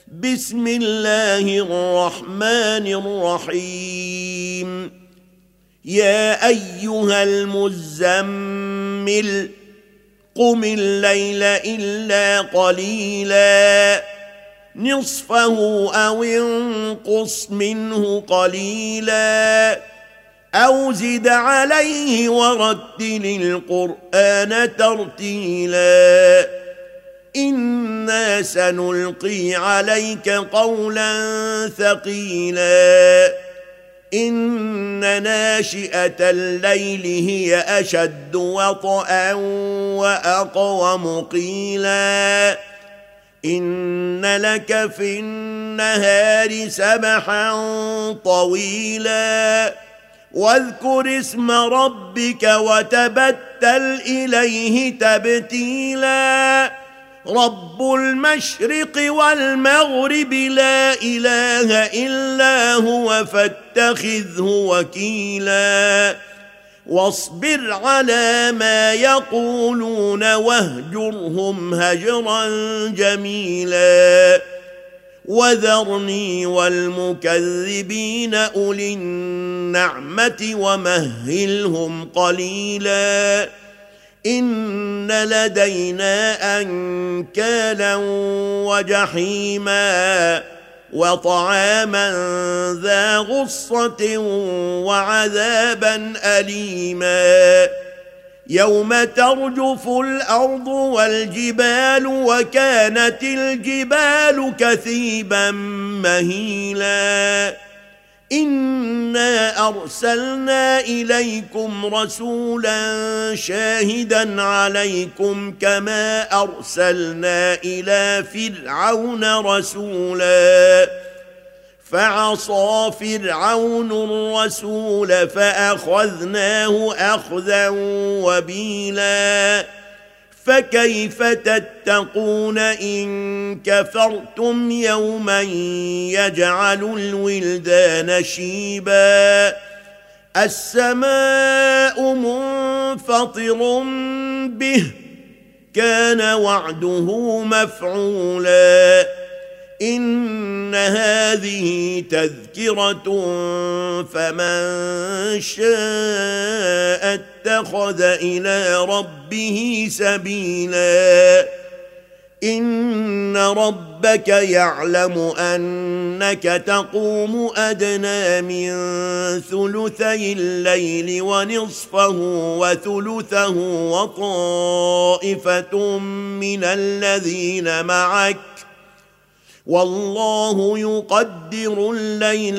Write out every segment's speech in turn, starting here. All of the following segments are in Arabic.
بسم الله الرحمن الرحيم يا أيها المزمل قم الليل إلا قليلا نصفه أو انقص منه قليلا أو زد عليه ورتل القرآن ترتيلا إنا سنلقي عليك قولا ثقيلا إن ناشئة الليل هي أشد وطئا وأقوم قيلا إن لك في النهار سبحا طويلا واذكر اسم ربك وتبتل إليه تبتيلا رب المشرق والمغرب لا إله إلا هو فاتخذه وكيلا واصبر على ما يقولون واهجرهم هجرا جميلا وذرني والمكذبين أولي النعمة ومهلهم قليلا إن لدينا أنكالا وجحيما وطعاما ذا غصة وعذابا أليما يوم ترجف الأرض والجبال وكانت الجبال كثيبا مهيلا إنا أرسلنا إليكم رسولا شاهدا عليكم كما أرسلنا إلى فرعون رسولا فعصى فرعون الرسول فأخذناه أخذا وبيلا فكيف تتقون إن كفرتم يوما يجعل الولدان شيبا السماء منفطر به كان وعده مفعولا إن هذه تذكرة فمن شاء اتخذ إلى ربه سبيلا إن ربك يعلم أنك تقوم أدنى من ثلثي الليل ونصفه وثلثه وطائفة من الذين معك والله يقدر الليل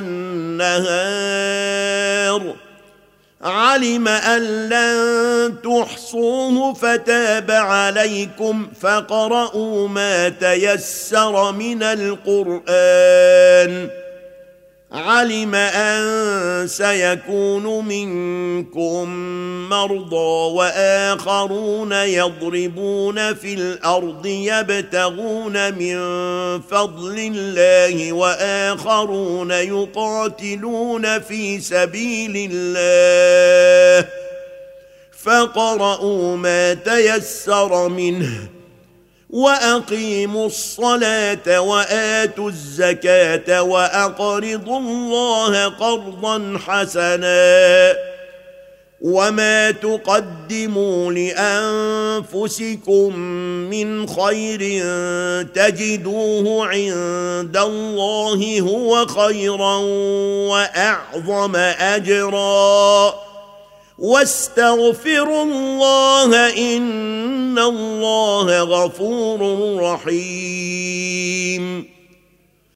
والنهار علم أن لن تحصوه فتاب عليكم فاقرؤوا ما تيسر من القرآن علم أن سيكون منكم مرضى وآخرون يضربون في الأرض يبتغون من فضل الله وآخرون يقاتلون في سبيل الله فاقرؤوا ما تيسر منه وأقيموا الصلاة وآتوا الزكاة وأقرضوا الله قرضا حسنا وما تقدموا لأنفسكم من خير تجدوه عند الله هو خيرا وأعظم أجرا واستغفروا الله إن الله غفور رحيم